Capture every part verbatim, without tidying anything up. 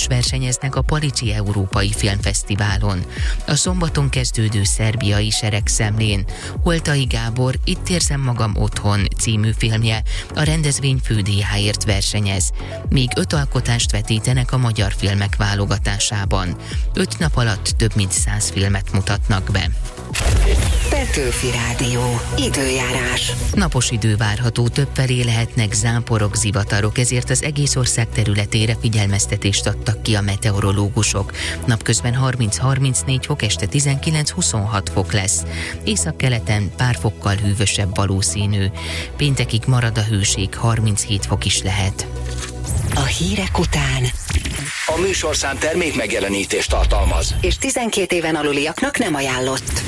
versenyeznek a Palicsi Európai Filmfesztiválon. A szombaton kezdődő szerbiai seregszemlén Holtai Gábor Itt érzem magam otthon című filmje a rendezvény fődíjáért versenyez, míg öt alkotást vetítenek a magyar filmek válogatásában. Öt nap alatt több mint száz filmet mutatnak be. Petőfi Rádió. Időjárás. Napos idő várható, többfelé lehetnek záporok, zivatarok, ezért az egész ország területére figyelmeztetést adtak ki a meteorológusok. Napközben harminc-harmincnégy fok, este tizenkilenc-huszonhat fok lesz. Északkeleten pár fokkal hűvösebb valószínű. Péntekig marad a hőség, harminchét fok is lehet. A hírek után a műsorszám termék megjelenítést tartalmaz, és tizenkét éven aluliaknak nem ajánlott.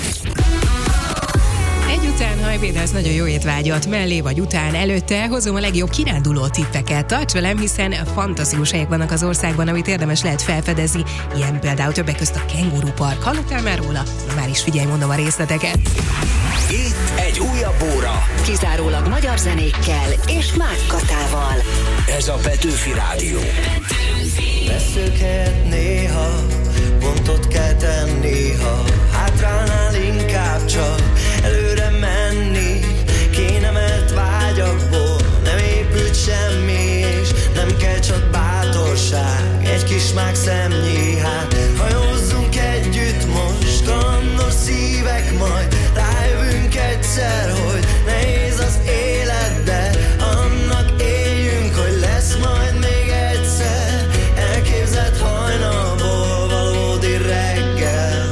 Egy után, ha ebédelsz nagyon jó étvágyat, mellé vagy után, előtte hozom a legjobb kiránduló tippeket. Tarts velem, hiszen fantasztikus helyek vannak az országban, amit érdemes lehet felfedezni. Ilyen például többek közt a Kenguru Park. Hallottál már róla? Már is figyelj, mondom a részleteket. Itt egy újabb óra. Kizárólag magyar zenékkel és Mák Katával. Ez a Petőfi Rádió. Veszőket néha, pontot kell tenni, ha hátránál inkább csak előre menni. Kéne, mert vágyakból nem épült semmi, és nem kell csak bátorság, egy kis mák szemnyi. Hát hajózzunk együtt most, kalandos szívek, majd rájövünk egyszer, hogy nehéz az élet, de annak éljünk, hogy lesz majd még egyszer elképzelt hajnalból valódi reggel.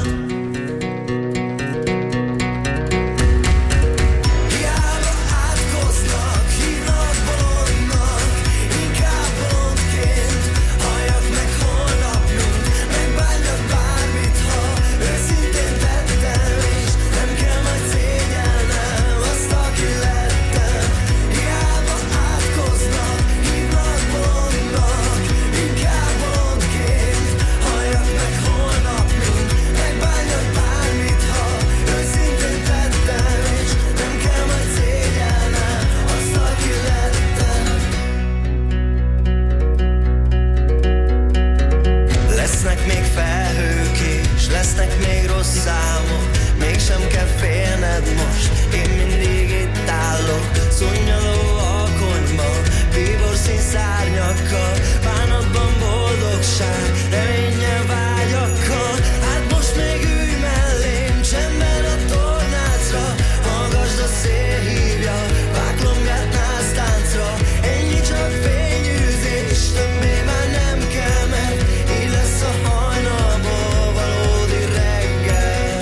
Hiába átkoznak, hívnak bolondnak, inkább bolondként halljak meg holnapunk, megbánjak bármit, ha őszintén tettem, és nem kell majd szégyelnem azt, aki lettem. Hiába átkoznak, hívnak bolondnak, inkább bolondként halljak meg holnapunk, megbánjak bármit, ha őszintén tettem, és nem kell majd szégyelnem azt, aki lettem. Lesznek még felhők és lesznek még rossz számok, mégsem kell félned most, én mindig itt állok. Szunnyadó alkonyban, bíborszín szárnyakkal, bánatban boldogság, reménnyel vágyakkal. Hát most még ülj mellém, csendben a tornácra, hallgasd a szél hívja, váglombját násztáncra. Ennyi csak fényűzés, többé már nem kell, mert így lesz a hajnalból valódi reggel.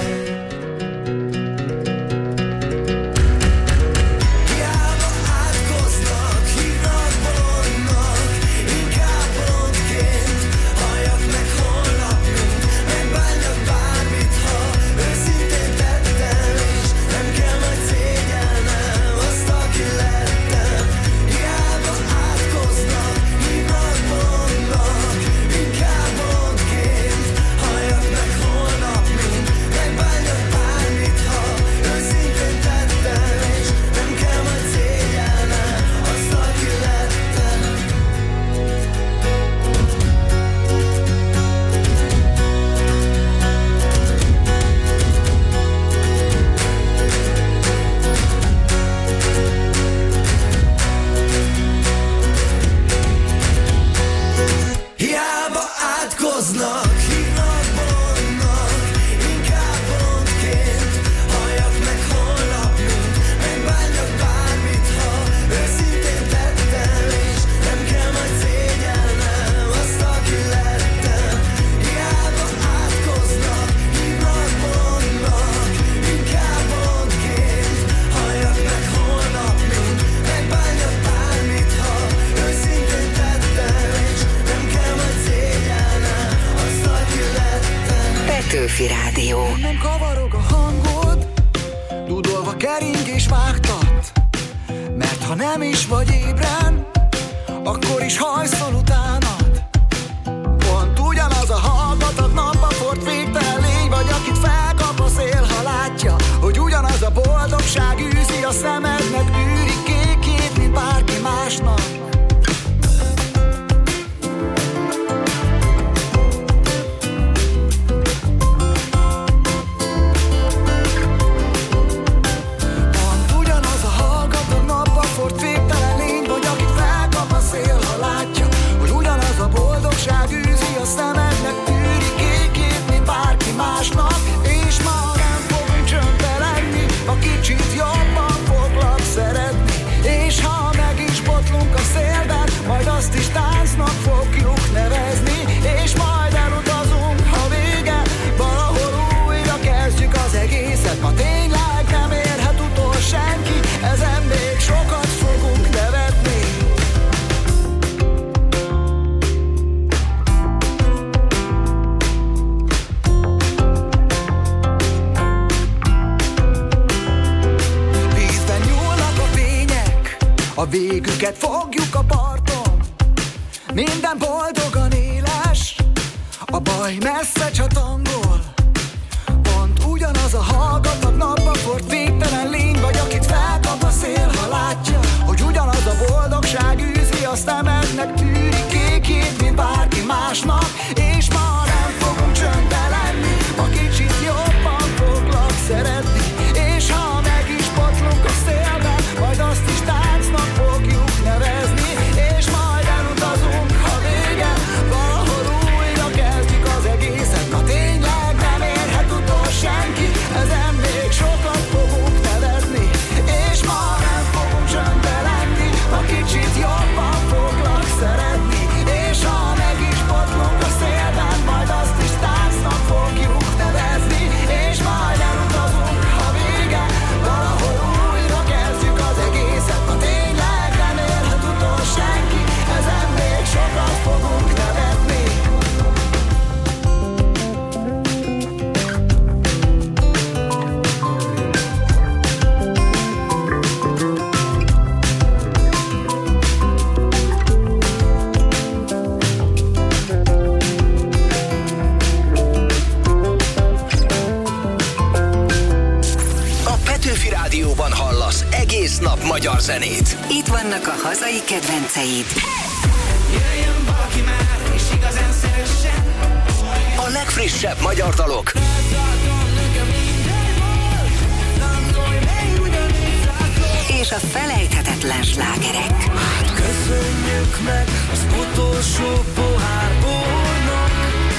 Hiába átkoznak, hívnak bolondnak, inkább bolondként halljak meg holnapunk, megbánjak bármit, ha őszintén tettem, és nem kell majd szégyelnem azt, aki lettem. Hiába átkoznak, hívnak bolondnak, inkább bolondként halljak meg holnapunk, megbánjak bármit, ha őszintén tettem, és nem kell majd szégyelnem azt, aki lettem. Hiába átkoznak, hívnak bolondnak, inkább bolondként halljak meg holnapunk, megbánjak bármit, ha őszintén tettem, és nem kell majd szégyelnem azt, aki lettem. Hiába átkoznak, hívnak bolondnak, inkább bolondként halljak meg holnapunk, megbánjak bármit, ha őszintén tettem, és nem kell majd szégyelnem azt, aki lettem. Petőfi Rádió. Nem kavarog a hangod, dudolva kering és vágtat, mert ha nem is vagy ébren, akkor is hajszol utánad. Pont ugyanaz a hallgatott napba fort végtelen lény vagy, akit felkap a szél, ha látja, hogy ugyanaz a boldogság űzi a szemednek űri kékét, mint bárki másnak. a végüket fogjuk a parton. Minden boldogan éles, a baj messze csatangol. Pont ugyanaz a hallgatag napba fort végtelen lény vagy, akit felkap a szél, ha látja, hogy ugyanaz a boldogság űzi a szemednek, tűri kékét, mint bárki másnak. És ma nem fogunk csöndbe lenni, ma kicsit jobban foglak szeretni. És ha meg is botlunk a szélben, majd azt is táncnak fogjuk nevezni. És majd elutazunk, ha vége, valahol újra kezdjük az egészet. Na tényleg nem érhet utol senki, ezen még sokat fogunk nevetni. És ma nem fogunk csöndbe lenni, ma kicsit jobban foglak szeretni. És ha meg is botlunk a szélben, majd azt is táncnak fogjuk nevezni. És majd elutazunk, ha vége, valahol újra kezdjük az egészet. Na tényleg nem érhet utol senki, ezen még sokat fogunk nevetni. A Petőfi Rádióban hallasz egész nap magyar zenét. Itt vannak a hazai kedvenceid. Jöjjön valaki már, és igazán szeressen. A legfrissebb magyar dalok. És a felejthetetlen slágerek. Köszönjük meg az utolsó pohár bornak.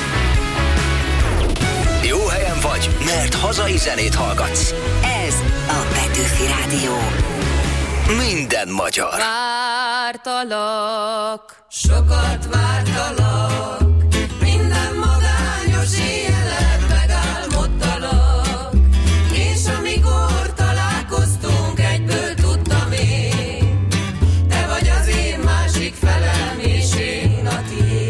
Jó helyen vagy, mert hazai zenét hallgatsz. Ez a Petőfi Rádió. Minden magyar. Vártalak, sokat vártalak, minden magányos éjjelet megálmodtalak, és amikor találkoztunk, egyből tudtam én, te vagy az én másik felem, és én a tiéd.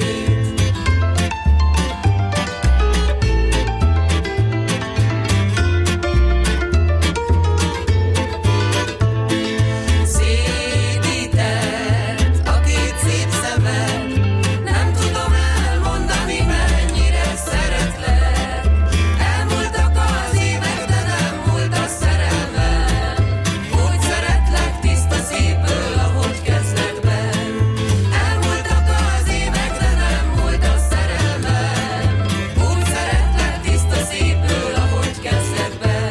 Szédített a két szép szemed, nem tudom elmondani, mennyire szeretlek. Elmúltak az évek, de nem múlt a szerelmem. Úgy szeretlek tiszta szívből, ahogy kezdetben. Elmúltak az évek, de nem múlt a szerelmem. Úgy szeretlek tiszta szívből, ahogy kezdetben.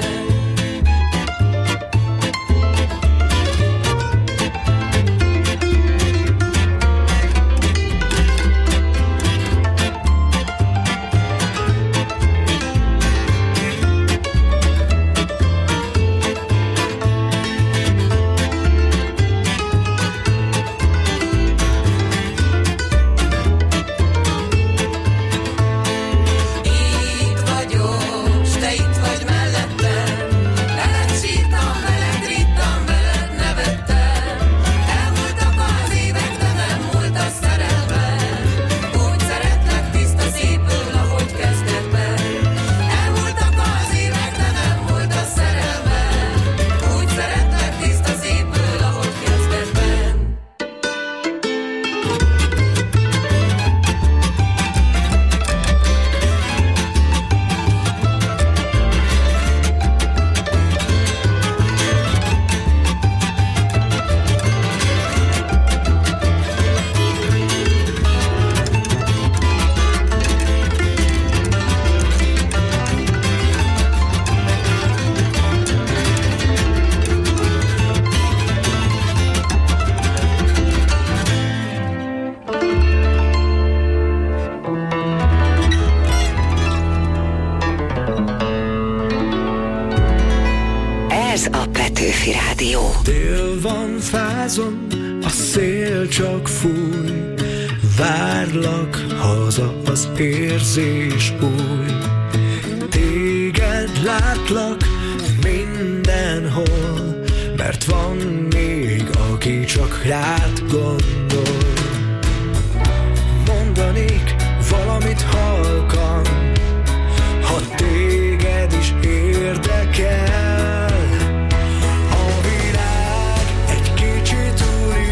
Itt vagyok, s te itt vagy mellettem. Veled sírtam, veled rittam, veled nevettem. Elmúltak az évek, de nem múlt a szerelmem. Úgy szeretlek tiszta szívből, ahogy kezdetben. Elmúltak az évek, de nem múlt a szerelmem. Úgy szeretlek tiszta szívből, ahogy kezdetben. Ez a Petőfi Rádió. Tél van, fázom, a szél csak fúj. Várlak haza, az érzés új. Téged látlak mindenhol, mert van még, aki csak rád gondol. Mondanék valamit halkan, ha téged is érdekel. A világ egy kicsit új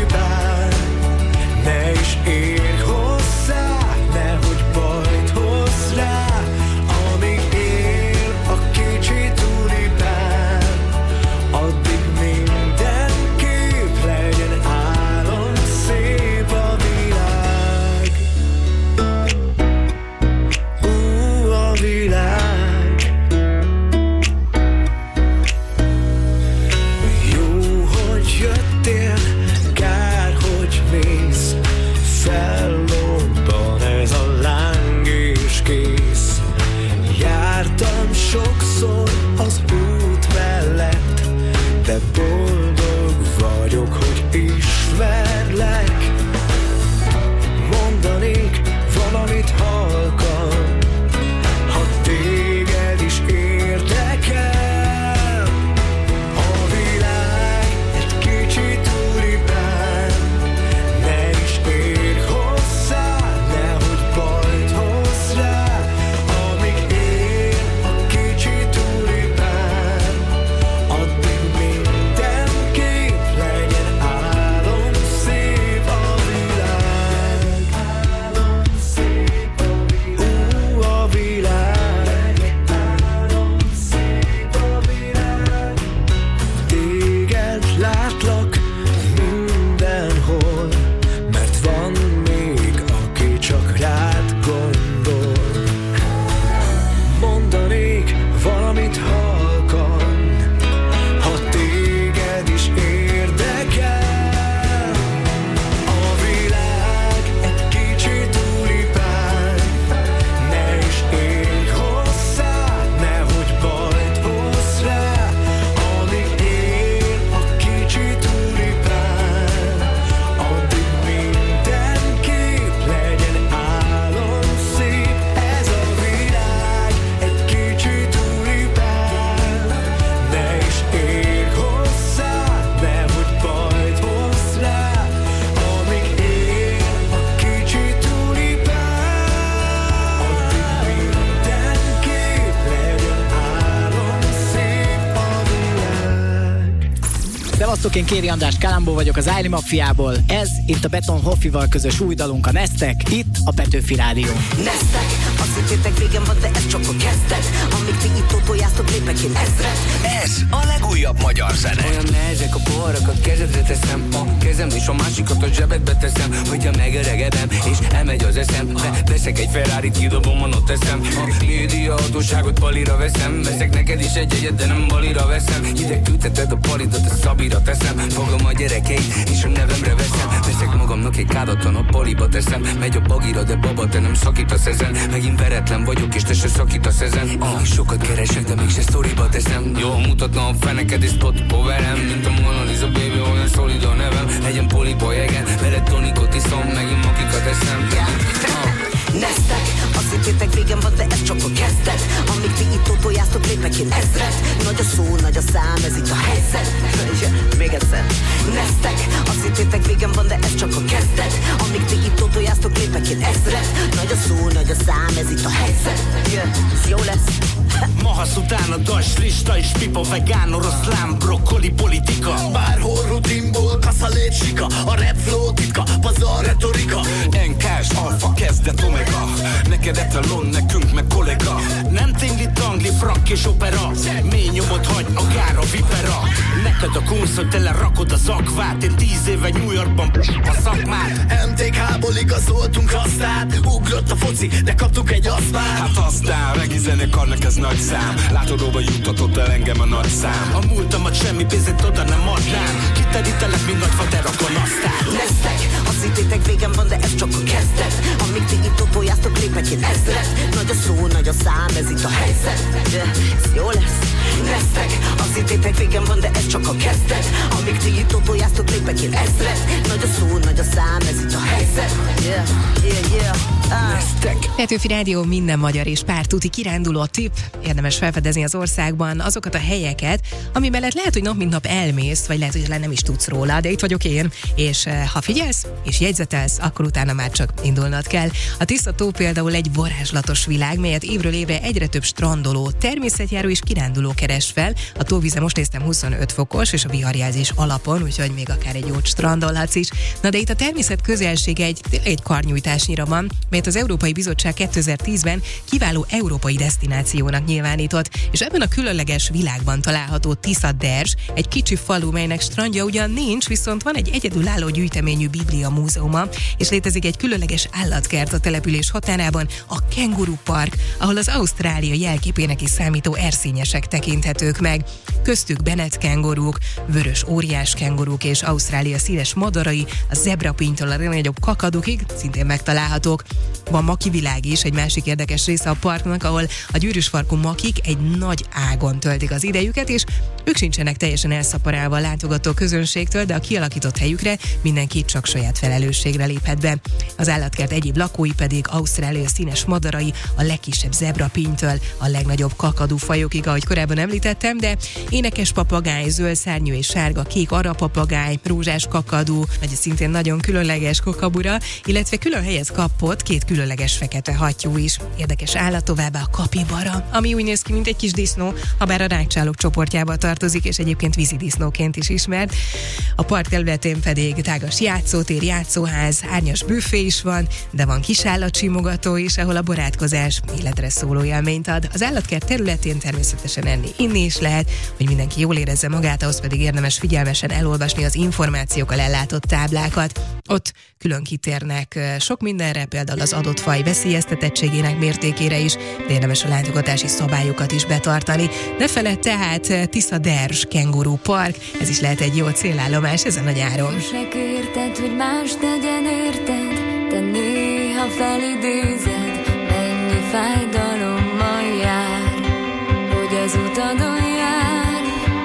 Sziasztok, én Kéri András Kalambó vagyok az Ájli Mafiából. Ez itt a Beton Hoffival közös új dalunk, a Neztek, itt a Petőfi Rádión. Neztek, azt hittétek végem van, de ez csak a kezdet. Amíg ti itt tojáztok, lépek én ezret. Ez a legújabb magyar zene. Olyan nehezek a porrakat, kezedre teszem a kezem, és a másikat a zsebedbe teszem. Hogyha megöregedem, és elmegy az eszem, de veszek egy Ferrarit, kidobom, ott teszem. A média hatóságot palira veszem. Veszek neked is egy egyet, de nem balira veszem. Ide küldheted a palidat, a szabira teszem. Fogom a gyerekeit, és a nevemre veszem. Veszek magamnak egy kádatlan, a paliba teszem. Megy a bagira, de baba, te nem szakítasz ezen. Megint veretlen vagyok, és te se szakítasz ezen. Ah, sokat keresek, de mégse sztoriba teszem. Jól mutatna a feneked, és spotba verem. Mint a Mona Lisa, baby, olyan szolid a nevem. Legyen poliba jegen, veled tonikot iszom, megint makikat eszem. Ah. Neztek, azt hittétek végem van, de ez csak a kezdet. Amíg ti itt tojáztok, lépek én ezret. Nagy a szó, nagy a szám, ez itt a helyzet. Még egyszer. Neztek, azt hittétek végem van, de ez csak a kezdet. Amíg ti itt tojáztok, lépek én ezret. Nagy a szó, nagy a szám, ez itt a helyzet. Yeah, ez jó lesz. Mahasz után a das lista és pipa, vegán, oroszlán, brokkoli, politika. Bárhol rutinból, kaszaléd sika. A rap flow titka, pazar retorika. Enkás, alfa, kezdet, omega. Neked etalon, nekünk meg kollega. Nem tingli, tangli, frak és opera. Mély nyomot hagy, a gára, vipera. Neked a kunsz, hogy tele rakod az akvát. Én tíz éve New Yorkban a szakmát. em té ká-ból igazoltunk aztán. Ugrott a foci, de kaptuk egy asztmát. Hát aztán, regi zenekarnak ez nagy szám. Látodóba juttatott el engem a nagy szám. A múltamat semmi pénzét oda nem adnám. Kiterítelek, mint nagyfa, de rakon aztán. Neztek, azt hittétek végem van, de ez csak a kezdet. Amíg ti itt tojáztok, lépek én ezret. Nagy a szó, nagy a szám, ez itt a helyzet. Yeah, ez jó lesz. Neztek, azt hittétek végem van, de ez csak a kezdet. Amíg ti itt tojáztok, lépek én ezret. Nagy a szó, nagy a szám, ez itt a helyzet. Yeah, yeah, yeah. Neztek. Petőfi Rádió minden magyar és pár tuti kiránduló tipp. Érdemes felfedezni az országban azokat a helyeket, ami mellett lehet, hogy nap mint nap elmész, vagy lehet, hogy nem is tudsz róla, de itt vagyok én, és ha figyelsz és jegyzetelsz, akkor utána már csak indulnod kell. A Tisza tó például egy varázslatos világ, melyet évről évre egyre több strandoló, természetjáró és kiránduló keres fel. A tóvíze most néztem huszonöt fokos, és a viharjelzés alapon, úgyhogy még akár egy jót strandolhatsz is. Na de itt a természet közelsége egy, egy karnyújtásnyira van, mert az Európai Bizottság kétezer-tízben kiváló európai desztinációnak nyilvánított, és ebben a különleges világban található Tisza-Derzs, egy kicsi falu, melynek strandja ugyan nincs, viszont van egy egyedülálló gyűjteményű Biblia múzeuma, és létezik egy különleges állatkert a település határában, a Kenguru Park, ahol az Ausztrália jelképének is számító erszényesek tekinthetők meg. Köztük Bennett kenguruk, vörös óriás kenguruk és Ausztrália színes madarai, a zebrapintól a legnagyobb kakadukig szintén megtalálhatók. Van makivilág is, egy másik érdekes része a parknak, ahol a gyűrűsfarkú makik egy nagy ágon töltik az idejüket, és ők sincsenek teljesen elszaporálva a látogató közönségtől, de a kialakított helyükre mindenki csak saját felelősségre léphet be. Az állatkert egyéb lakói pedig Ausztrália színes madarai, a legkisebb zebrapintől a legnagyobb kakadú fajokig, ahogy korábban említettem, de énekes papagáj, zöld szárnyú és sárga, kék arapapagáj, rózsás kakadú, vagy szintén nagyon különleges kokabura, illetve külön helyet kapott két különleges fekete hattyú is. Érdekes állat továbbá a kapibara, ami úgy néz ki, mint egy kis disznó, habár a rákcsálók csoportjába tartozik, és egyébként vízidisznóként is ismert. A park területén pedig tágas játszótér, játszóház, árnyas büfé is van, de van kisállatsimogató is, ahol a barátkozás életre szóló élményt ad. Az állatkert területén természetesen enni, inni is lehet, hogy mindenki jól érezze magát, ahhoz pedig érdemes figyelmesen elolvasni az információkkal ellátott táblákat. Ott külön kitérnek sok mindenre, például az adott faj veszélyeztetettségének mértékére is, de érdemes a látogatási szabályokat is betartani. Ne feledd tehát Tisza-Derzs Kenguru Park, ez is lehet egy jó célállomás ezen a nyáron. Se kérted, hogy más tegyen érted, de néha felidézed, mennyi fájdalommal jár, hogy az utadon jár.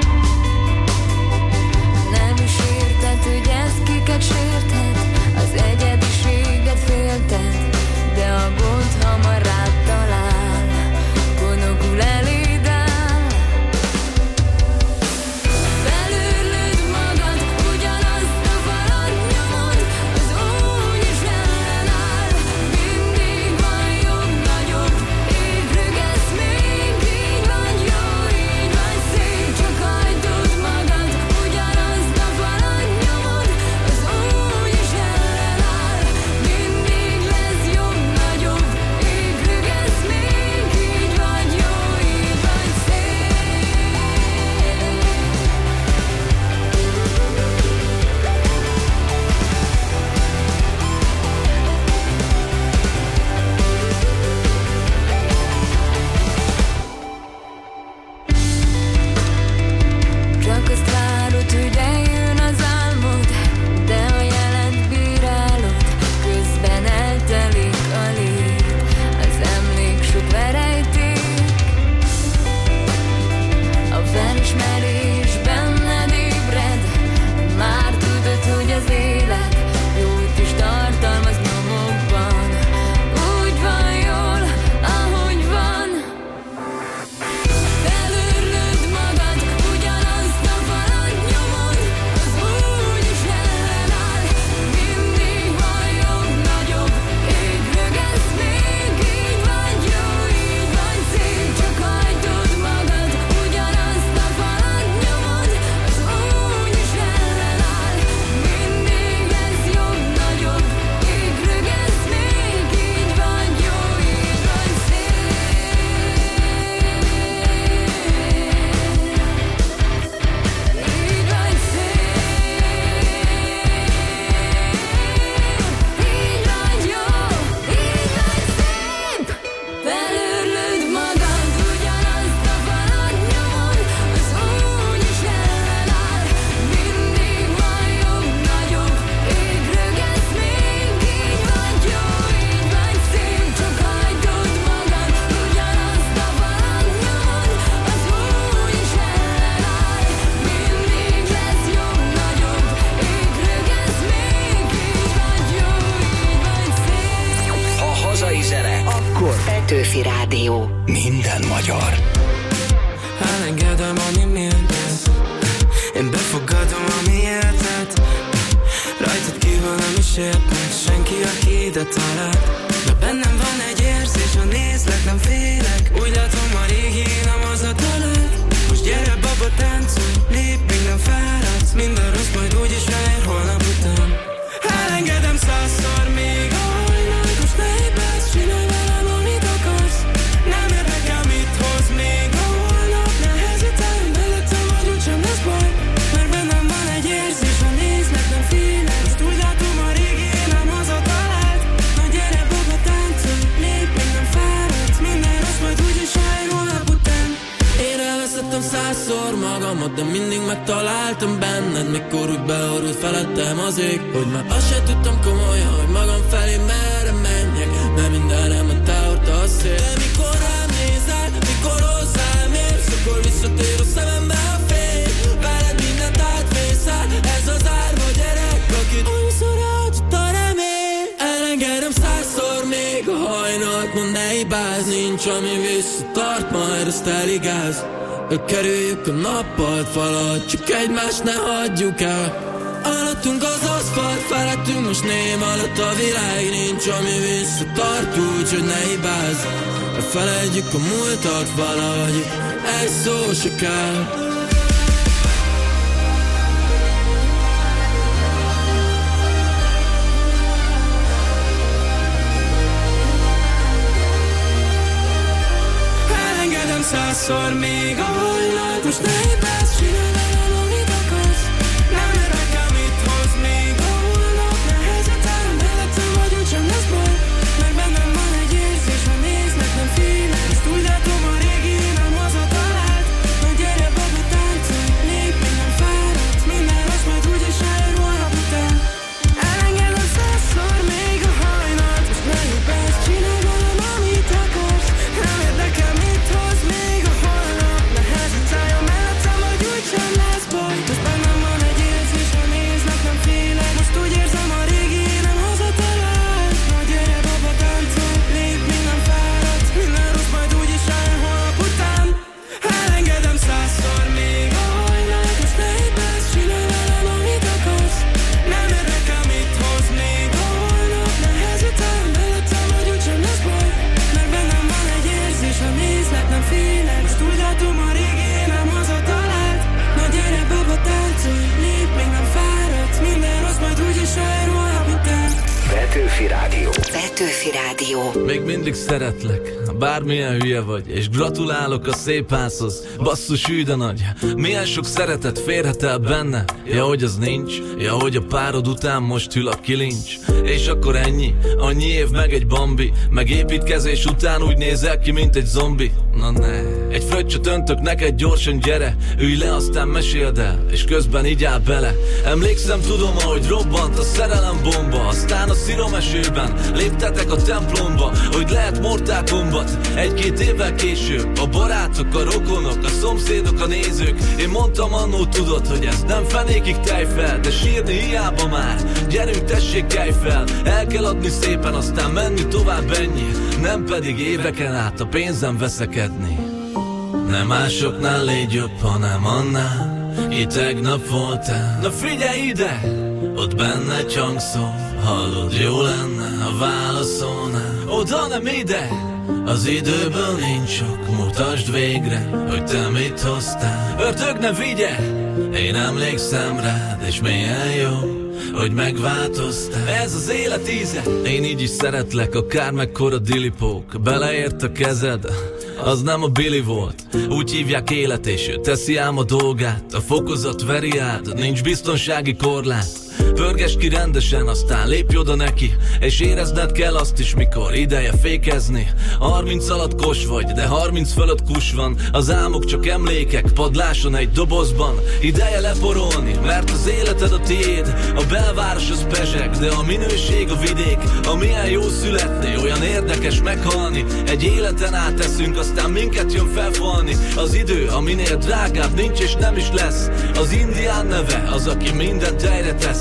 Nem is érted, hogy ez kiket sérthet, az egyediséget félted, de a gond hamar rád talál, gonokul eléd áll. Belőled magad, ugyanazt a falat nyomod, az úgy is ellenáll. Mindig van jobb, nagyobb, Petőfi Rádió. Minden magyar. Elengedem, ami méltesz. Én befogadom, ami éltet. Rajtad kívül nem is értek senki, aki ide talált. De bennem van egy érzés, ha nézlek, nem félek. Úgy látom, a régi nem az a talált. Most gyere, baba, táncolj, lép, még nem fáradsz. Minden rossz majd úgyis ráér holnap után. Elengedem százszor még a hajnalt. Most ne hibász, csinálj velem, amit akarsz. Nem érdekel, mit hoz még a holnap. Ne hezitálj, mellettem vagy úgysem lesz baj. Mert bennem van egy érzés, ha nézlek, nem félek. Most úgy látom, a régi nem az a talált. Na gyere, baba, táncolj, lép, még nem fáradsz. Minden rossz majd úgyis ráér holnap után. Én elveszettem százszor magamat, de mindig megtaláltam benned. Mikor úgy beorult felettem az ég, hogy már azt se tudtam komolyan, hogy magam felé merre menjek. Mert mindenem a te hordta a szél. De mikor rám nézel, mikor hozzám érsz, akkor visszatér a szemembe a fény. Veled mindent átvészel, ez az árva gyerek, akit annyiszor elhagyott a remény. Elengedem százszor még a hajnalt, mondd ne hibáz, nincs ami visszatart, majd azt eligáz. Kerüljük a nappalt falat, csak egymást ne hagyjuk el. Alattunk az aszfalt, felettünk most ném alatt a világ. Nincs ami visszatart, úgy, hogy ne hibázz. Felejtjük a múltat valahogy, egy szó se kell. Elengedem százszor még a hajnalt. Most ne hibász, csinálj velem, amit akarsz. Nem érdekel, mit hoz még a holnap. Ne hezitálj, mellettem vagy úgysem lesz baj. Mert bennem van egy érzés, ha nézlek, nem félek. Most úgy látom, a régi nem az a talált. Na gyere, baba, táncolj, lép, még nem fáradsz. Minden rossz majd úgyis ráér holnap után. Elengedem százszor még a hajnalt. Most ne hibász, csinálj velem, amit akarsz. Nem érdekel, mit hoz még a holnap. Ne hezitálj, mellettem vagy úgysem lesz baj. Most bennem van egy érzés, ha nézlek, nem félek. Most úgy érzem, a régi nem hazatalált. Na gyere, baba, táncolj, lép, még nem fáradsz. Minden rossz majd úgyis rájön holnap után. Elengedem százszor még a hajnalt. Most ne hibász, csinálj velem, amit akarsz. Nem érdekel, mit hoz még a holnap. Ne hezitálj, mellettem vagy úgysem lesz baj. Mert bennem van egy érzés, ha nézlek, nem félek. Most úgy látom, a régi nem hazatalált. Na gyere, baba, táncolj, lép, még nem fáradsz. Minden rossz majd úgyis ráér holnap után. Petőfi Rádió. Petőfi Rádió. Még mindig szeretlek, bármilyen hülye vagy, és gratulálok a szép házhoz. Basszus, hű de nagy, milyen sok szeretet férhet el benne. Ja, hogy az nincs, ja, hogy a párod után most hűl a kilincs. És akkor ennyi, annyi év meg egy bambi. Meg építkezés után úgy nézel ki, mint egy zombi. Na ne, egy fröccsöt öntök neked, gyorsan gyere. Ülj le, aztán meséld el, és közben így áll bele. Emlékszem, tudom, ahogy robbant a szerelem bomba. Aztán a sziromesőben léptetek a templomba, hogy lehet Mortal Kombat. Egy-két évvel később a barátok, a rokonok, a szomszédok, a nézők. Én mondtam annó, tudod, hogy ez nem fenékig tejfel, de sírni hiába már. Gyerünk, tessék, kelj fel. El kell adni szépen, aztán menni tovább, ennyi. Nem pedig éveken át a pénzem veszekedni. Nem másoknál légy jobb, hanem annál, ki tegnap voltál. Na figyelj ide! Ott benne csangszó, hallod, jó lenne, ha válaszolnál. Oda nem ide! Az időből nincs sok, mutasd végre, hogy te mit hoztál. Ördög ne vigye! Én emlékszem rád, és milyen jó, hogy megváltoztál. Ez az élet íze. Én így is szeretlek, akár mekkora dilipók. Beleért a kezed, az nem a Billy volt. Úgy hívják élet, és ő teszi ám a dolgát. A fokozat veri át, nincs biztonsági korlát. Pörges ki rendesen, aztán lépj oda neki, és érezned kell azt is, mikor ideje fékezni. Harminc alatt kos vagy, de harminc fölött kus van. Az álmok csak emlékek, padláson egy dobozban. Ideje leporolni, mert az életed a tiéd. A belváros az pezseg, de a minőség a vidék. A milyen jó születni, olyan érdekes meghalni. Egy életen áteszünk, aztán minket jön felfalni. Az idő, aminél drágább nincs és nem is lesz. Az indián neve, az aki mindent helyre tesz.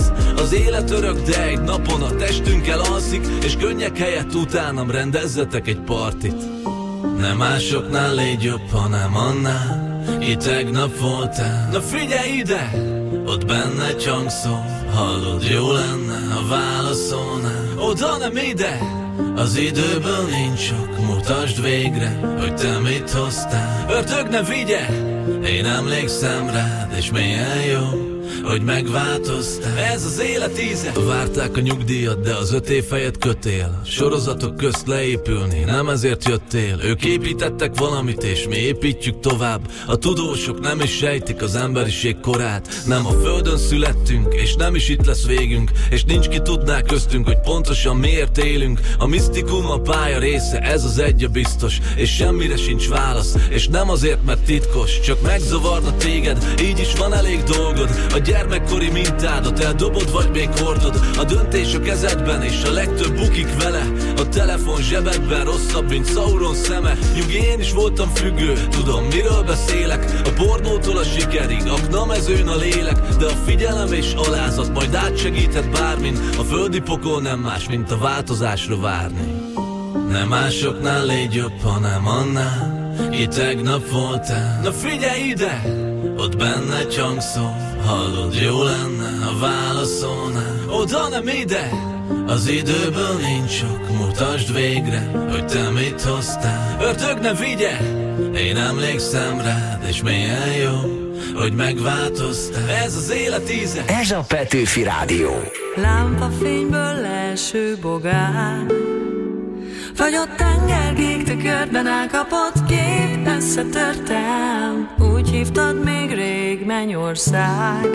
igaz. Az élet örök, de egy napon a testünk elalszik, és könnyek helyett utánam rendezzetek egy partit. Nem másoknál légy jobb, hanem annál, ki tegnap voltál. Na figyelj ide! Ott benne egy hangszó, hallod, jó lenne, ha válaszolnál. Oda nem ide! Az időből nincs sok, mutasd végre, hogy te mit hoztál. Ördög ne vigye! Én emlékszem rád, és milyen jó, hogy megváltoztál. Ez az élet íze. Várták a nyugdíjat, de az öt év helyett kötél. Sorozatok közt leépülni, nem ezért jöttél. Ők építettek valamit, és mi építjük tovább. A tudósok nem is sejtik az emberiség korát. Nem a földön születtünk, és nem is itt lesz végünk. És nincs ki tudná köztünk, hogy pontosan miért élünk. A misztikum a pálya része, ez az egy a biztos. És semmire sincs válasz, és nem azért, mert titkos. Csak megzavarna téged, így is van elég dolgod. A gyermekkori mintádat eldobod, vagy még hordod. A döntés a kezedben, és a legtöbb bukik vele. A telefon zsebedben rosszabb, mint Sauron szeme. Nyugi, én is voltam függő, tudom miről beszélek. A pornótól a sikerig, aknamezőn a lélek. De a figyelem és alázat majd átsegíthet bármin. A földi pokol nem más, mint a változásra várni. Nem másoknál légy jobb, hanem annál, ki tegnap voltál. Na figyelj ide! Ott benne egy hangszó, hallod, jó lenne, ha válaszolnál. Oda nem ide! Az időből nincs sok, mutasd végre, hogy te mit hoztál. Ördög ne vigye! Én emlékszem rád, és milyen jó, hogy megváltoztál. Ez az élet íze. Ez a Petőfi Rádió. Lámpafényből leeső bogár, fagyott tengerkék tükörben elkapott kép. Összetörtem, úgy hívtad még rég, Mennyország.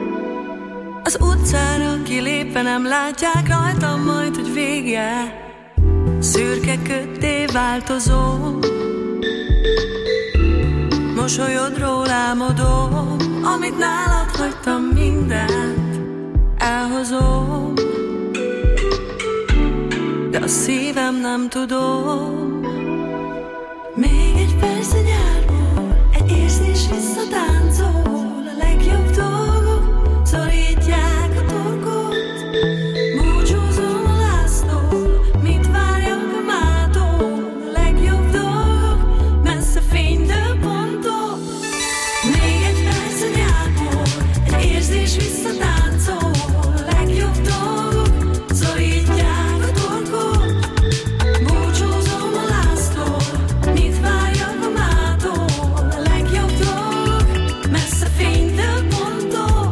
Az utcára kilépve nem látják rajtam majd, hogy vége. Szürke kötté változom, mosolyod rólám odom. Amit nálad hagytam, mindent elhozom, de a szívem nem tudom. Még egy perc a nyárból, egy érzés visszatáncol. A legjobb dolgok szorítják a torkot. Búcsúzom a láztól, mit várjak a mától. A legjobb dolgok, messze fénytől pontok. Még egy perc a nyárból, egy érzés visszatáncol. A legjobb dolgok szorítják a torkot. Búcsúzom a láztól, mit várjak a mától. A legjobb dolgok, messze fénytől pontok.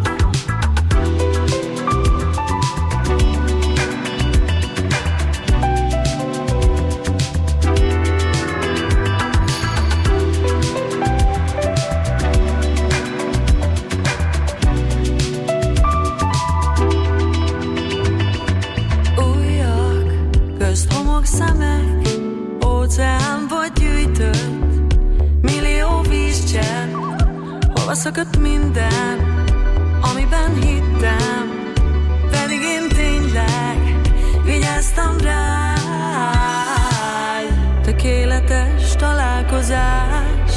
Újak, közt homok szemek, óceán vagy gyűjtött, millió vízcsepp, hova szakadt minden, amiben hittem, pedig én tényleg vigyáztam rád. Tökéletes találkozás,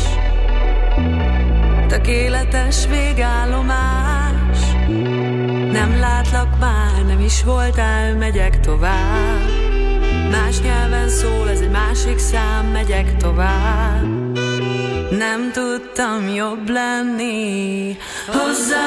tökéletes végállomás. Nem látlak már, nem is voltál, megyek tovább. Más nyelven szól, ez egy másik szám, megyek tovább. Nem tudtam jobb lenni hozzá.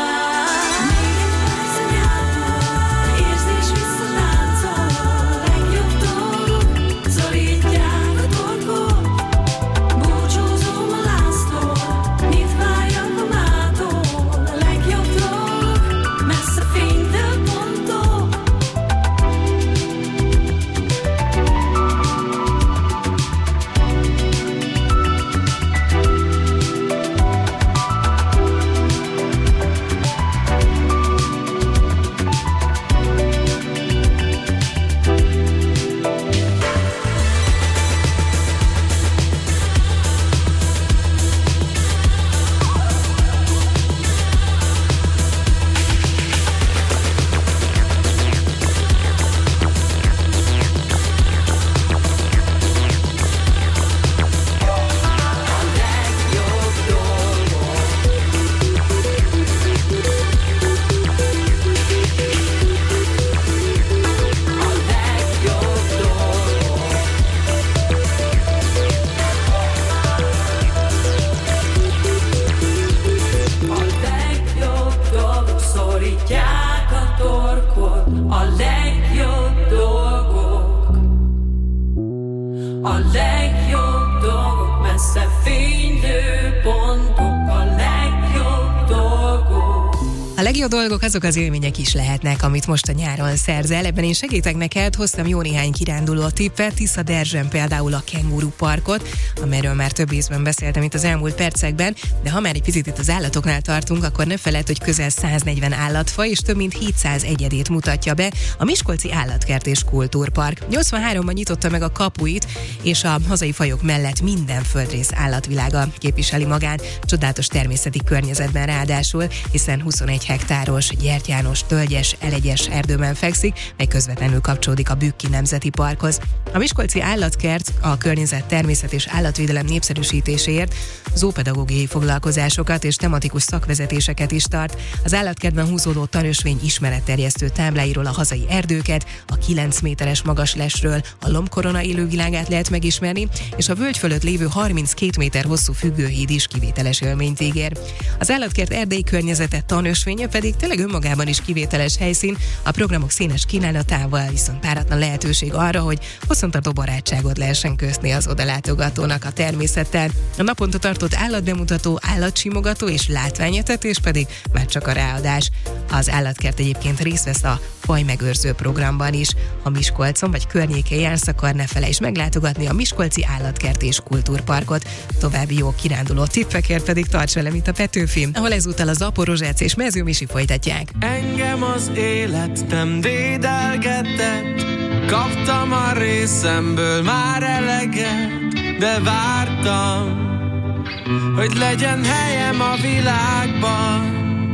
legjobb dolgok azok az élmények is lehetnek, amit most a nyáron szerzel. Ebben én segítek neked, hoztam jó néhány kiránduló tippet. Tisza Derzsen például a Kenguru Parkot, amelyről már több ízben beszéltem itt az elmúlt percekben, de ha már egy picit itt az állatoknál tartunk, akkor ne feledd, hogy közel száznegyven állatfaj és több mint hétszáz egyedét mutatja be a Miskolci Állatkert és Kultúrpark. nyolcvanháromban nyitotta meg a kapuit, és a hazai fajok mellett minden földrész állatvilága képviseli magán, csodálatos természeti környezetben ráadásul, hiszen huszonegy hektáros, gyertyános, tölgyes, elegyes erdőben fekszik, mely közvetlenül kapcsolódik a Bükki Nemzeti Parkhoz. A Miskolci Állatkert a környezet, természet és állatvédelem népszerűsítéséért zoopedagógiai foglalkozásokat és tematikus szakvezetéseket is tart. Az állatkertben húzódó tanösvény ismeretterjesztő tábláiról a hazai erdőket, a kilenc méteres magaslesről a lombkorona élővilágát lehet megismerni, és a völgy fölött lévő harminckét méter hosszú függőhíd is kivételes élményt ígér. Az állatkert erdei környezete, tanösvénye pedig tényleg önmagában is kivételes helyszín, a programok színes kínálatával viszont páratlan lehetőség arra, hogy hosszantartó barátságot lehessen kötni az odalátogatónak a természettel. A naponta tartott állatbemutató, állatsimogató és látványetetés pedig már csak a ráadás. Az állatkert egyébként részt vesz a fajmegőrző programban is. Ha Miskolcon vagy környékén jársz, akkor ne felejtsd meglátogatni a Miskolci Állatkert és Kultúrparkot. További jó kiránduló tippekért pedig tarts velem itt a Petőfi, ahol ezúttal az Zaporozsec és Mező Misi folytatják. Engem az élet nem dédelgetett, kaptam a részemből már eleget, de vártam, hogy legyen helyem a világban.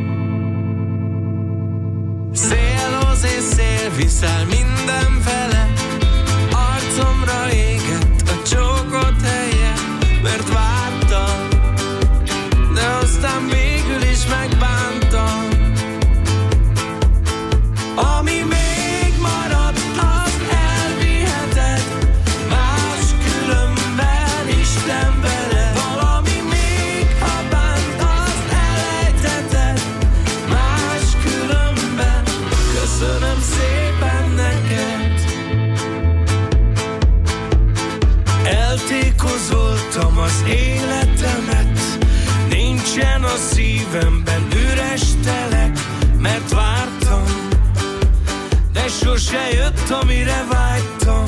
Szélhoz és szél viszel mindenfele, arcomra égett a csókot helye, mert vártam, de aztán végül is megbántam. Ami még maradt, azt elviheted, máskülönben Isten veled. Valami még, ha bánt, azt elejtheted, máskülönben köszönöm szépen neked. Eltékozoltam az életemet, nincsen a szívemben üres telek, mert vártam, de sose jött, amire vágytam.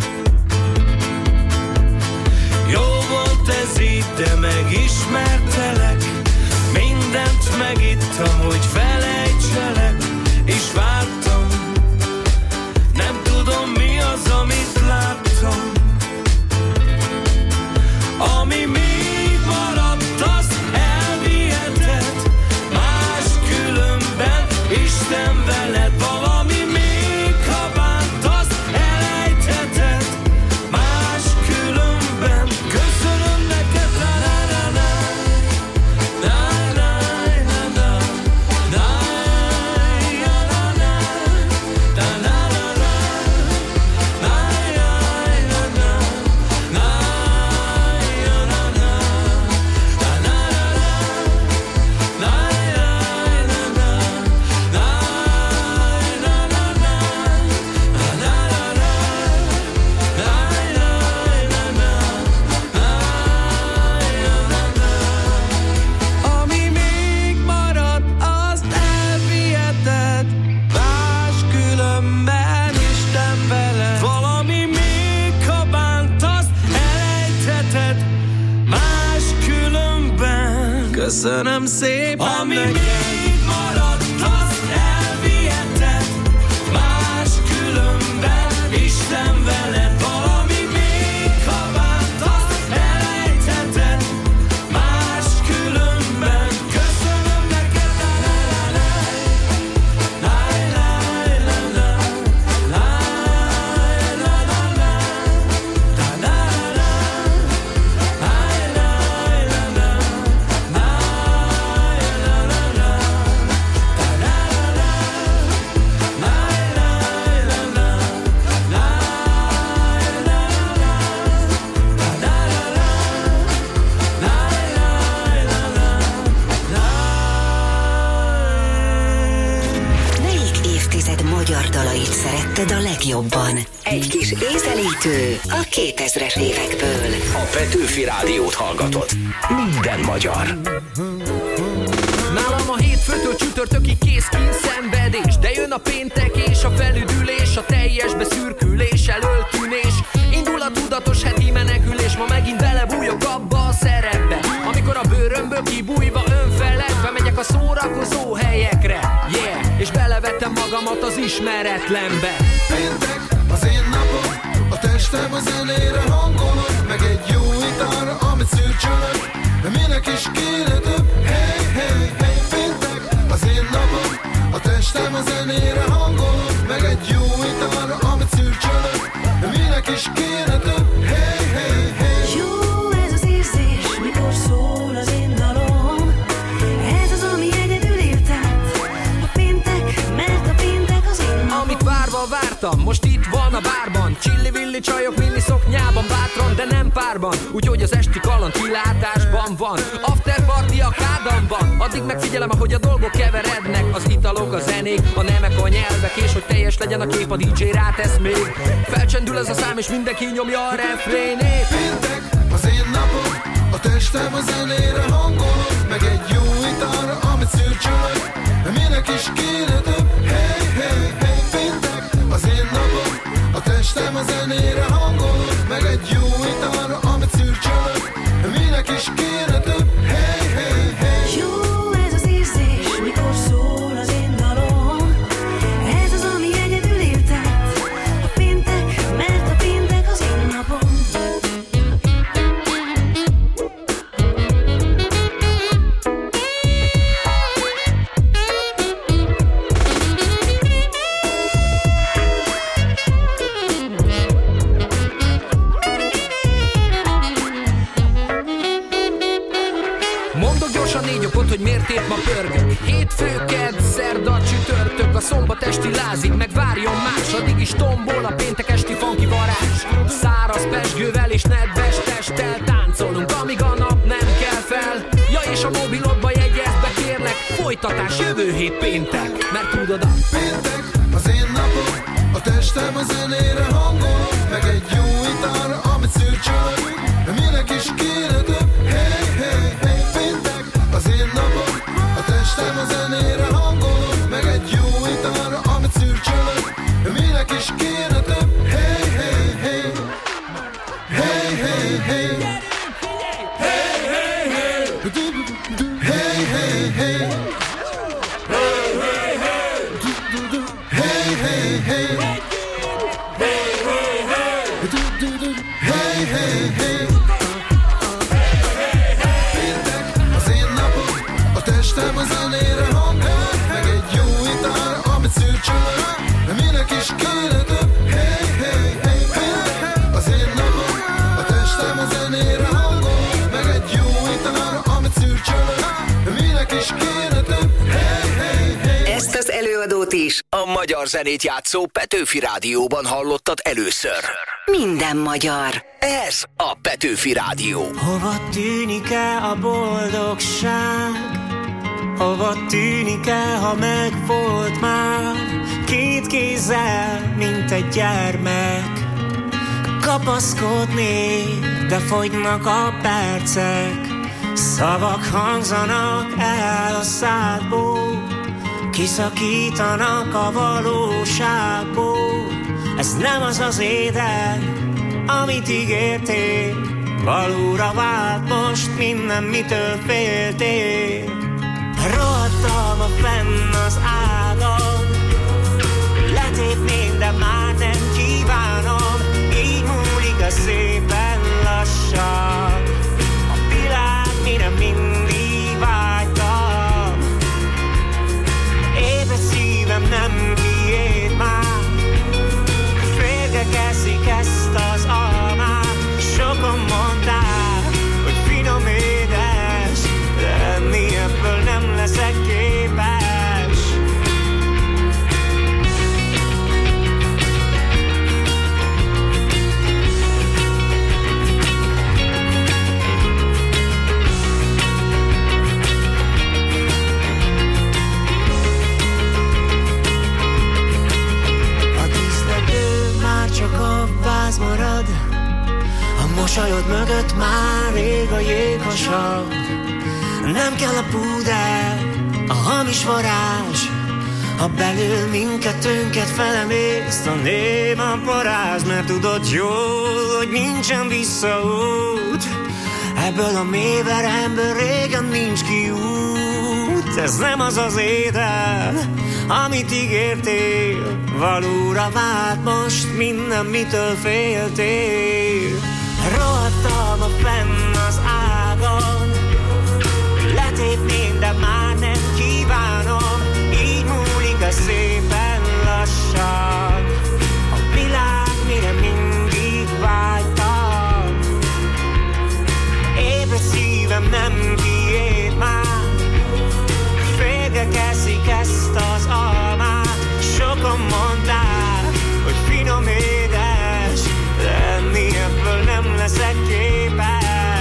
Jó volt ez így, de megismertelek, mindent megittam, hogy felejtselek, és vártam, nem tudom mi az, amit láttam. Ami még maradt, azt elviheted, máskülönben Isten veled. Valami még, ha bánt, azt elejtheted, máskülönben köszönöm neked. La la la la, la la la la, la la la, la la la la, la la la la, la. Ami még maradt, azt elviheted, máskülönben Isten veled. Valami még, ha bánt, azt elejtheted, máskülönben köszönöm szépen. Ami még maradt, azt elviheted, máskülönben Isten veled. Valami még, ha bánt, azt elejtheted, máskülönben köszönöm neked. La la la la, la la la la, la la la la, la la la la, la magyar dalait szeretted a legjobban? Egy kis ízelítő a kétezres évekből. A Petőfi Rádiót hallgatod. Minden magyar. Nálam a hétfőtől csütörtökig Csütörtökig kész kínszenvedés, de jön a péntek és a felüdülés, a teljes beszürkülés, elöltűnés. Indul a tudatos heti menekülés, ma megint belebújok abba a szerepbe, amikor a bőrömből kibújva önfeledve megyek a szórakozó helyekre, yeah, és belevettem magamat az ismeretlenbe. Péntek az én napom, a testem a zenére hangolod, meg egy jó italra, amit szürcsölök, de minek is kéne több, hey, hey, hey. Péntek az én napom, a testem a zenére hangolod, meg egy jó italra, amit szürcsölök, de minek is kéne több, hey, hey, hey. Jó ez az érzés, mikor szól az én dalom, ez az, ami egyedül éltet, a péntek, mert a péntek az én napom. Amit várva vártam, most itt van a bárban, csilli-villi csajok mini szoknyában, bátran, de nem párban, úgyhogy az esti kaland kilátásban van. After party a kádamban, addig megfigyelem, ahogy a dolgok keverednek, az italok, a zenék, a nemek, a nyelvek, és hogy teljes legyen a kép, a dé dzsé rátesz még. Felcsendül ez a szám, és mindenki nyomja a refrénét. Péntek az én napom, a testem a zenére hangolod, meg egy jó italra, amit szürcsölök, de minek is kéne több, hey, hey, hey. Péntek az én napom, a testem a zenére hangolod, meg egy jó italra, amit szürcsölök, de minek is kéne több, hey, hey, hey. Jó ez az érzés, mikor szól az én dalom, ez az, ami egyedül éltet, a péntek, mert a péntek az én napom. Mondok gyorsan négy okot, hogy miért épp ma pörgök. Hétfő, kedd, szerda, csütörtök, a szombat esti lázig, meg várjon más, addig is tombol a péntek esti funky varázs. Száraz pezsgővel és nedves testtel táncolunk, amíg a nap nem kell fel. Ja, és a mobilodba jegyezd be, kérlek, folytatás jövő hét péntek, mert tudod a péntek az én napom, a testem a zenére hangolod, meg egy jó italra, amit szürcsölök, de minek is kéne több, hey, hey, hey. Péntek az én napom, a testem a zenére hangolod, meg egy jó italra, amit szürcsölök, de minek is kéne több, hey, hey, hey. Hey, hey, hey. Hey, hey, hey. Hey, hey, hey. Hey, hey, hey. Hey, hey, hey. Péntek az én napom, a testem a zenére hangol, meg egy jó italra, amit szürcsölök, de minek is kéne több, hey, hey, hey. Péntek az én napom, a testem a zenére hangol, meg egy jó italra, amit szürcsölök, de minek is kéne több, hey, hey, hey. Ezt az előadót is a magyar zenét játszó Petőfi Rádióban hallottad először. Minden magyar. Ez a Petőfi Rádió. Hova tűnik el a boldogság? Hova tűnik el, ha megvolt már? Két kézzel, mint egy gyermek, kapaszkodnék, de fogynak a percek. Szavak hangzanak el a szádból, kiszakítanak a valóságból. Ez nem az az édes, amit ígértél, valóra vált most minden, mitől féltél. Rohadtam a fenn az ágon, letépném, de már nem kívánom. Így múlik a szépen lassan a világ, mire mindig vágytam. Ébred szívem nem kiéd már, félrekezzik ezt az almát. Sokan mondták, hogy finom édes, de enni ebből nem leszek képes. A díszlető már csak a váz marad, a mosolyod mögött már rég a jéghasabb. Nem kell a púder, a hamis varázs, ha belül mindkettőnket felemészt a néma paráz, mert tudod jól, hogy nincsen visszaút. Ebből a mélyveremből régen nincs kiút. Ez nem az az étel, amit ígértél, valóra vált most minden, mitől féltél. Rohadtam a fenn az ágon, letépném, de már nem kívánom. Így múlik a szépen lassan a világ, mire mindig vágytam. Ébred szívem nem kiér már, férgek eszik ezt az almát. Sokan mondták, hogy finom édes, de enni ebből nem leszek képes.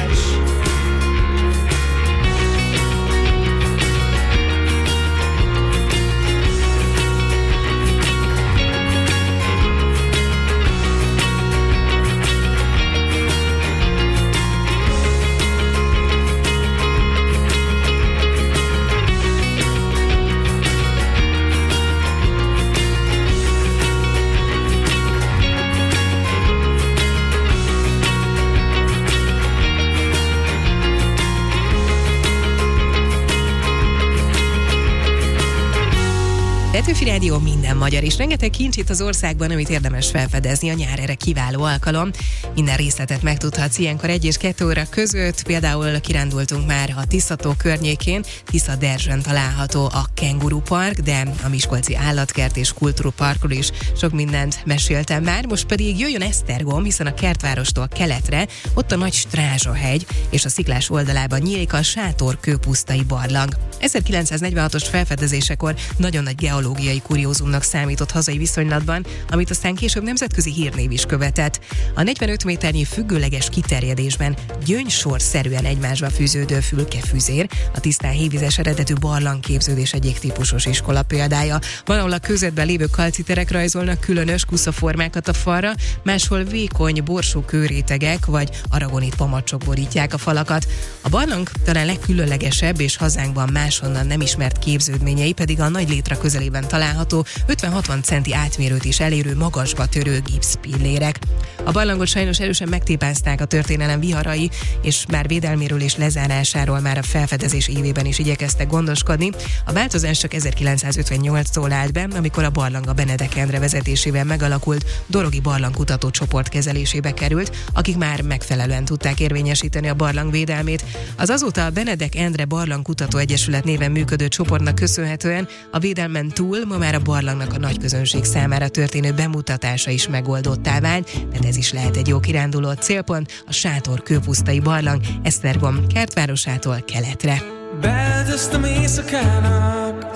Petőfi Rádió, minden magyar, és rengeteg kincs itt az országban, amit érdemes felfedezni. A nyár erre kiváló alkalom. Minden részletet megtudhatsz ilyenkor egy és kettő óra között. Például kirándultunk már a Tisza-tó környékén. Tisza-Derzsön található a Kenguru Park, de a Miskolci Állatkert és Kultúrparkról is sok mindent meséltem már. Most pedig jöjjön Esztergom, hiszen a Kertvárostól keletre, ott a Nagy Strázsa-hegy, és a sziklás oldalában nyílik a Sátor-kőpusztai barlang. ezerkilencszáznegyvenhatos felfedezésekor nagyon nagy geológiai kuriózumnak számított hazai viszonylatban, amit aztán később nemzetközi hírnév is követett. A negyvenöt méternyi függőleges kiterjedésben gyöngysorszerűen egymásba fűződő fülkefüzér, a tisztán hévizes eredetű barlangképződés egyik típusos iskola példája. Valahol a közetben lévő kalciterek rajzolnak különös kuszaformákat a falra, máshol vékony borsó kőrétegek vagy aragonit pamacsok borítják a falakat. A barlang talán legkülönlegesebb és hazánkban máshonnan nem ismert képződményei pedig a Nagy Létra közelében található ötven-hatvan centi átmérőt is elérő magasba törő gipszpillérek. A barlangot sajnos erősen megtépázták a történelem viharai, és már védelméről és lezárásáról már a felfedezés évében is igyekeztek gondoskodni. A változás csak ezerkilencszázötvennyolctól állt be, amikor a barlang a Benedek Endre vezetésével megalakult Dorogi Barlangkutató csoport kezelésébe került, akik már megfelelően tudták érvényesíteni a barlang védelmét. Az azóta a Benedek Endre Barlangkutató Egyesület néven működő csoportnak köszönhetően a védelmen túl ma már a barlangnak a nagy közönség számára történő bemutatása is megoldottá vált, de ez is lehet egy jó kiránduló célpont, a Sátor-kőpusztai barlang Esztergom kertvárosától keletre. Beáldoztam éjszakának,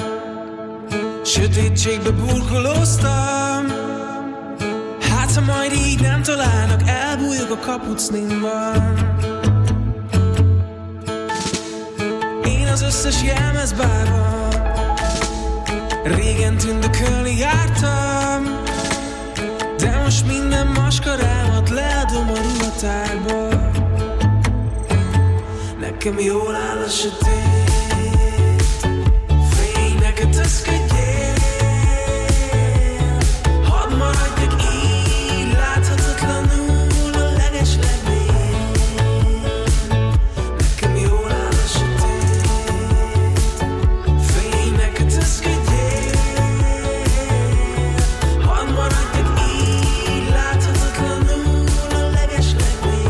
sötétségbe burkolóztam, hát ha majd így nem találnak, elbújok a kapucnimban. Én az összes jelmezbárban régen tündökölni jártam, de most minden maskarámat leadom a ruhatárba. Nekem jól áll a sötét, fény neked eszkedjél, hadd maradjak így, láthatatlanul a legeslegmény. Nekem jól áll a sötét, fény neked eszkedjél, hadd maradjak így, láthatatlanul a legeslegmény.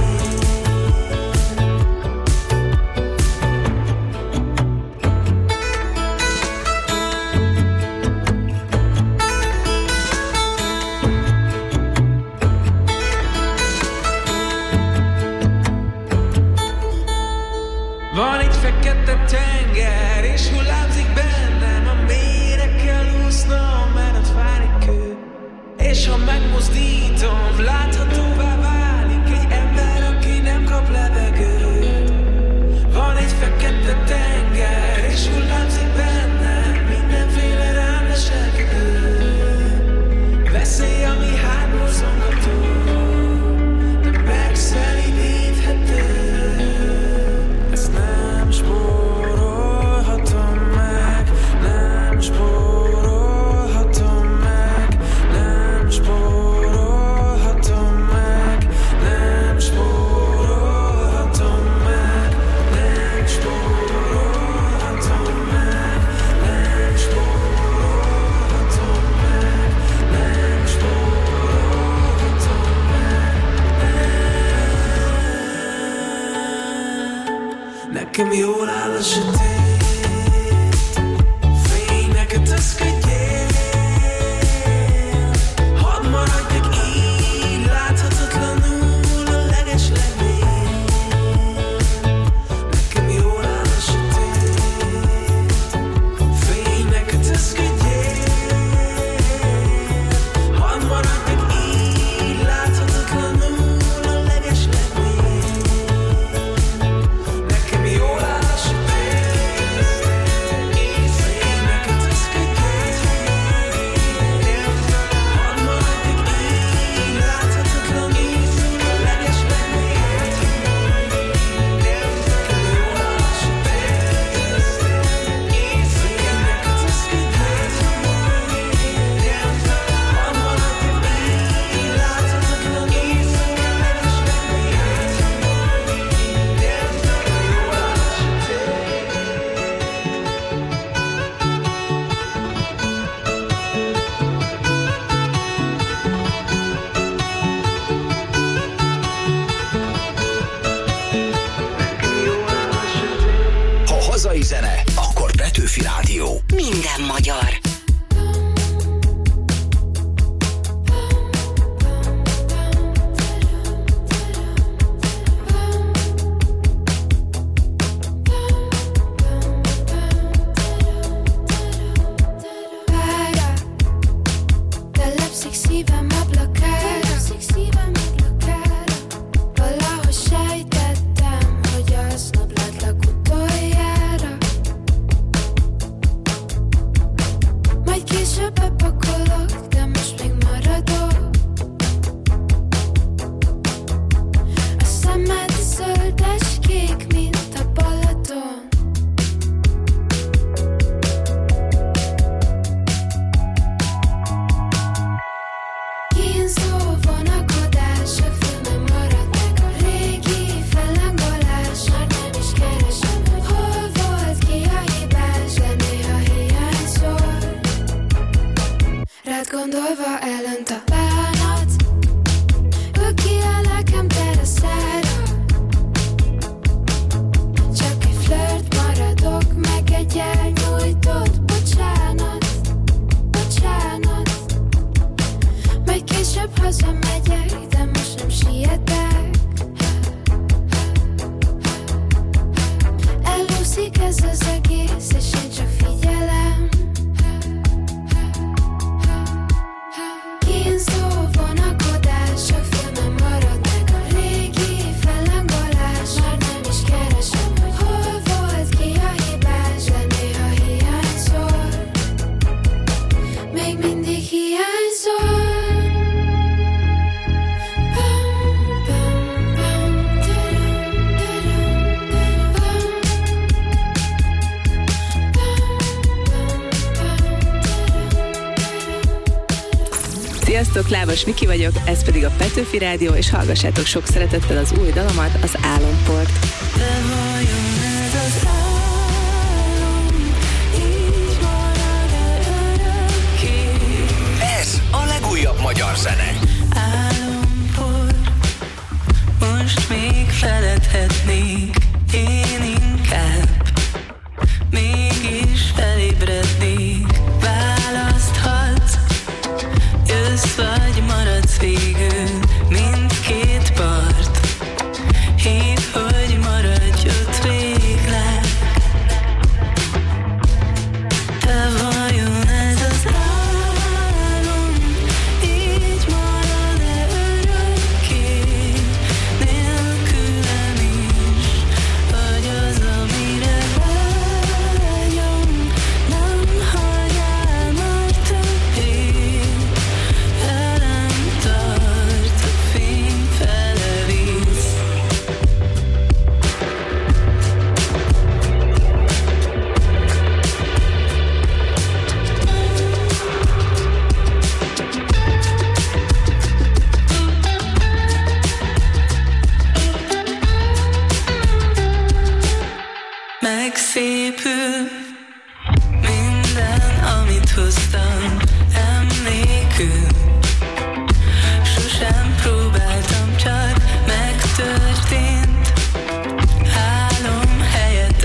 Van egy fekete tenger, és hullámzik bennem, a mélyre kell úsznom, mert ott válik ő. És ha megmozdítom, láthatóvá válik egy ember, aki nem kap levegőt. Van egy fekete tenger, és hullámzik bennem, mindenféle rám leselkedő. Veszély, ami hátborzongató, de megszelidíthető. Ezt nem spórolhatom meg, nekem jól áll a sötét. Fényeket összködjél, hadd maradjak így, láthatatlanul a legeslegmény. Nekem jól áll a sötét. Fényeket összködjél, hadd maradjak így, láthatatlanul a legeslegmény. Nekem jól áll a sötét. Fényeket összködjél, hadd maradjak így, láthatatlanul a legeslegmény. Nekem jól áll a sötét. Fényeket összködjél, hadd maradjak így, láthatatlanul a Ha hazai zene, akkor Petőfi Rádió. Minden magyar. Telepszik szívem ablakára, valahogy sejtettem, hogy aznap látlak utoljára. Majd később bepakolok, de most még maradok. A szemed zöldes kék, mint a Balaton. Kínzó vonakodás, a filmem marad meg. A régi fellángolás, már nem is keresem, hogy hol volt, ki a hibás, de néha hiányzol. Rád gondolva elönt a bánat, ül ki a lelkem teraszára. Csak egy flirt maradok, meg egy elnyújtott bocsánat, bocsánat. Majd később hazamegyek, de most nem sietek. Elúszik ez az egész, és én csak figyelem. Kínzó vonakodás, a filmem marad meg. A régi fellángolás, már nem is keresem, hogy hol volt, ki a hibás, de néha hiányzol. Még mindig hiányzol. Sziasztok, Lábas Miki vagyok, ez pedig a Petőfi Rádió, és hallgassátok sok szeretettel az új dalomat, az Álomport. Te vajon ez az álom, így marad-e örökké? Ez a legújabb magyar zene. Álompor, most még feledhetnék, én inkább mégis felébrednék. Választhatsz, jössz vagy maradsz végül, mindkét part. Hív, hogy maradj ott végleg. Te vajon ez az álom, így marad-e örökké? Nélkülem is, vagy az, amire vágyom, nem hagyjál már többé. Velem tart, a fény fele visz. Megszépül minden, amit hoztam emlékül. Sosem próbáltam, csak megtörtént. Álom helyett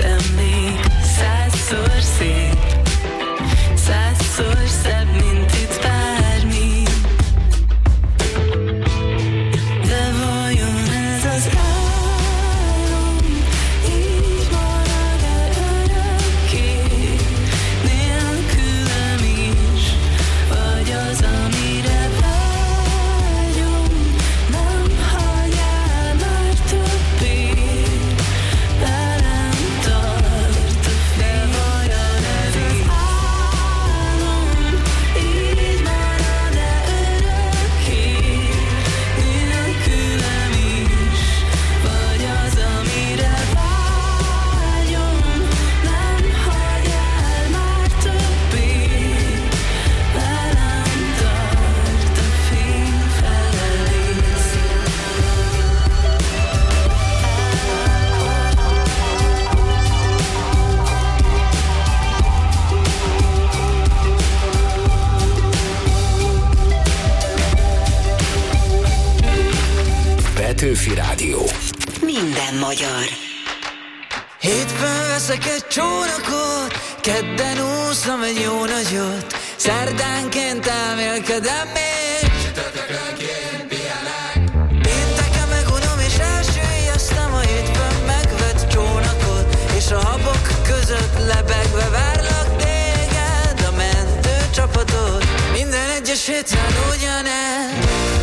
magyar. Hétfőn veszek egy csónakot, kedden úszom egy jó nagyot, szerdánként elmélkedem még, csütörtökönként pihenek, pénteken megunom és elsüllyesztem a hétfőn megvett csónakot, és a habok között lebegve várlak téged, a mentőcsapatot, minden egyes héten ugyanez.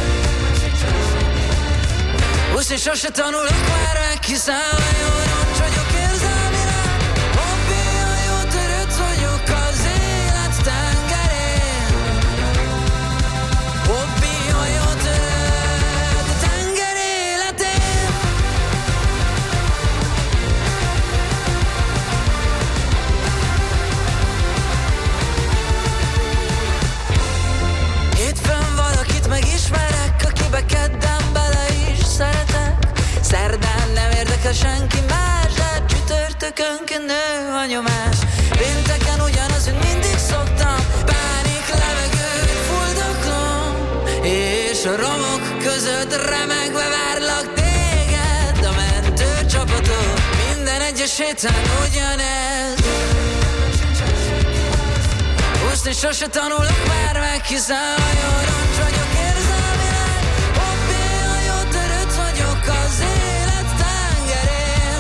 Úszni sose tanulok már meg, hiszen a jó roncs vagyok érzelmileg. Hobbi, a jó törött vagyok az élet tengerén. Hobbi, a jó törött a tenger életén. Hétfőn valakit megismerek, akibe kedden bele is szeretek. Szerdán nem érdekel senki más, de csütörtökönként nő a nyomás. Pénteken ugyanaz, hogy mindig szoktam, pánik levegőt fuldoklom, és a romok között remegve várlak téged, a mentőcsapatot, minden egyes héten ugyanez. Úszni sose tanulok már meg, hiszen a jó roncs vagyok érzelmileg. Hobbi, a jó törött vagyok az élet tengerén.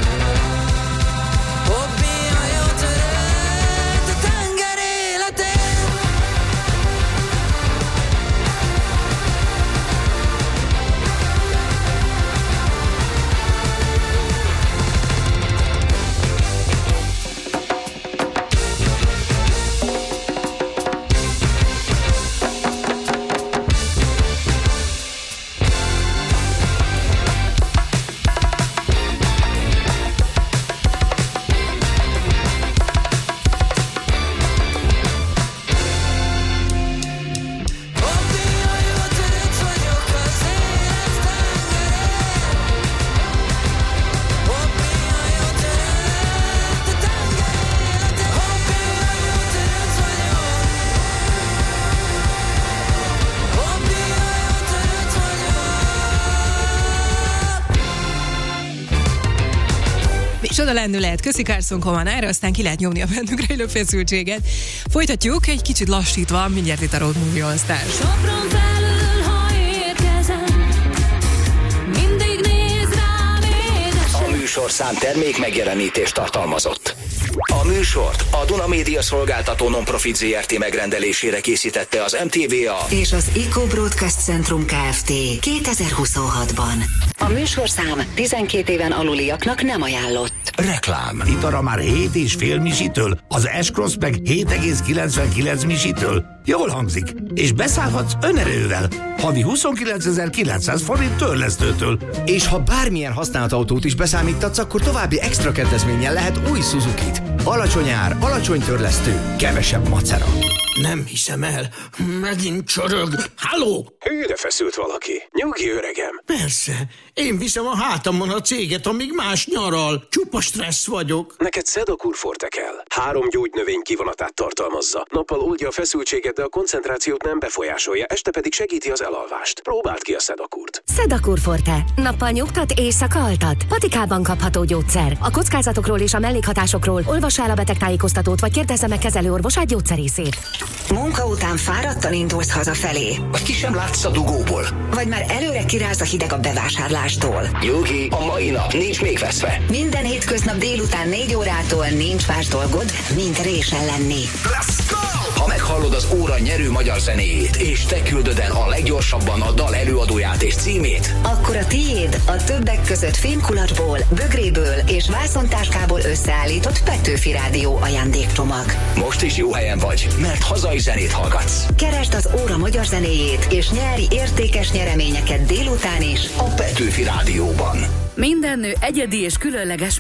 Hobbi, a jó törött a tenger életén. Csoda lendület, köszi Carson Comanára, aztán ki lehet nyomni a bennünk rejlő feszültséget. Folytatjuk, egy kicsit lassítva, mindjárt itt a Road Movie All Stars. Sopron felül, ha érkezem, mindig néz rám édesen. A műsorszám termék megjelenítést tartalmazott. A műsort a Duna Média Szolgáltató Nonprofit zé er té megrendelésére készítette az em té vé á és az Eco Broadcast Centrum Kft. kétezer-huszonhatban. A műsorszám tizenkét éven aluliaknak nem ajánlott. Reklám. Itara már hét és fél misitől, az S-Cross meg hét egész kilencvenkilenc misitől. Jól hangzik. És beszállhatsz önerővel. Havi huszonkilencezer-kilencszáz forint törlesztőtől. És ha bármilyen használt autót is beszámítatsz, akkor további extra kedvezménnyel lehet új Suzukit. Alacsony ár, alacsony törlesztő, kevesebb macera. Nem hiszem el. Megint csorog. Halló? Hűre feszült valaki. Nyugi, öregem. Persze. Én viszem a hátamon a céget, amíg más nyaral. Csupa stressz vagyok. Neked Sedakur Forte kell. Három gyógynövény kivonatát tartalmazza. Nappal oldja a feszültséget, de a koncentrációt nem befolyásolja, este pedig segíti az elalvást. Próbáld ki a Sedakurt. Sedakur Forte. Nappal nyugtat, éjszaka altat. Patikában kapható gyógyszer. A kockázatokról és a mellékhatásokról olvassa el a betegtájékoztatót, vagy kérdezze meg kezelőorvosát, gyógyszerészét. Munka után fáradtan indulsz hazafelé. Vagy ki sem látsz a dugóból. Vagy már előre kiráz a hideg a bevásárlástól. Nyugi, a mai nap nincs még veszve. Minden hétköznap délután négy órától nincs más dolgod, mint résen lenni. Let's go! Ha meghallod az óra nyerő magyar zenéjét, és te küldöd el a leggyorsabban a dal előadóját és címét, akkor a tiéd a többek között fémkulacsból, bögréből és vászontáskából összeállított Petőfi Rádió ajándékcsomag. Most is jó helyen vagy, mert hazai zenét hallgatsz. Keresd az óra magyar zenéjét, és nyári értékes nyereményeket délután is a Petőfi Rádióban. Minden nő egyedi és különleges